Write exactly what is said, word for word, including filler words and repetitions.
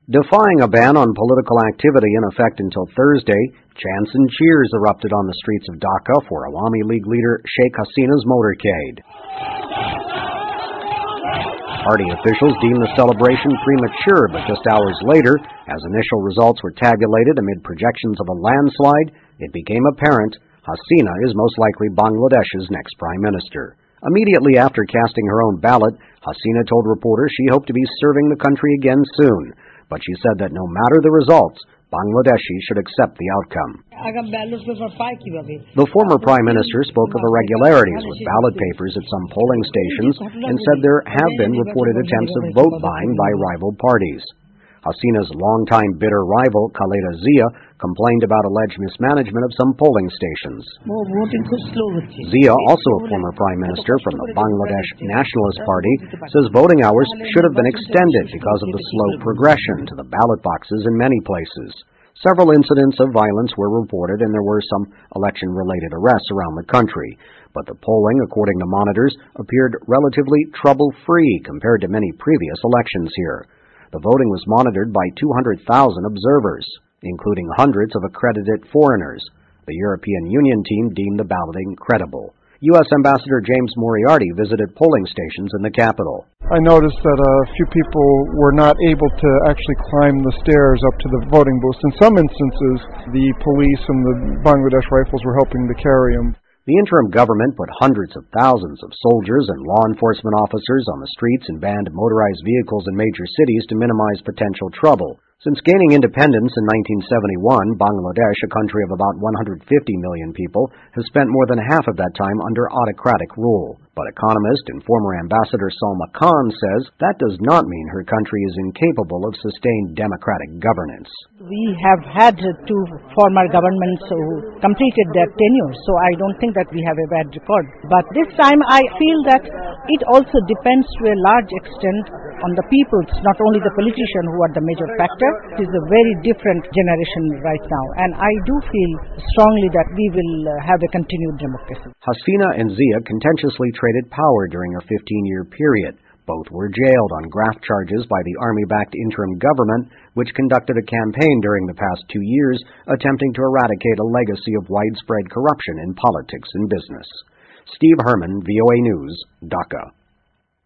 Defying a ban on political activity in effect until Thursday, chants and cheers erupted on the streets of Dhaka for Awami League leader Sheikh Hasina's motorcade. Party officials deemed the celebration premature, but just hours later, as initial results were tabulated amid projections of a landslide, it became apparent Hasina is most likely Bangladesh's next prime minister. Immediately after casting her own ballot, Hasina told reporters she hoped to be serving the country again soon, but she said that no matter the results, Bangladeshis should accept the outcome. The former prime minister spoke of irregularities with ballot papers at some polling stations and said there have been reported attempts of vote buying by rival parties. Hasina's longtime bitter rival, Khaleda Zia, complained about alleged mismanagement of some polling stations. Zia, also a former prime minister from the Bangladesh Nationalist Party, says voting hours should have been extended because of the slow progression to the ballot boxes in many places. Several incidents of violence were reported and there were some election-related arrests around the country, but the polling, according to monitors, appeared relatively trouble-free compared to many previous elections here. The voting was monitored by two hundred thousand observers, including hundreds of accredited foreigners. The European Union team deemed the balloting credible. U S Ambassador James Moriarty visited polling stations in the capital. I noticed that a few people were not able to actually climb the stairs up to the voting booths. In some instances, the police and the Bangladesh Rifles were helping to carry them. The interim government put hundreds of thousands of soldiers and law enforcement officers on the streets and banned motorized vehicles in major cities to minimize potential trouble. Since gaining independence in nineteen seventy-one, Bangladesh, a country of about one hundred fifty million people, has spent more than half of that time under autocratic rule. But economist and former ambassador Salma Khan says that does not mean her country is incapable of sustained democratic governance. We have had two former governments who completed their tenure, so I don't think that we have a bad record. But this time I feel that it also depends to a large extent on the people. It's not only the politicians who are the major factor. It is a very different generation right now, and I do feel strongly that we will have a continued democracy. Hasina and Zia contentiously traded power during a fifteen-year period. Both were jailed on graft charges by the army-backed interim government, which conducted a campaign during the past two years attempting to eradicate a legacy of widespread corruption in politics and business. Steve Herman, V O A News, Dhaka.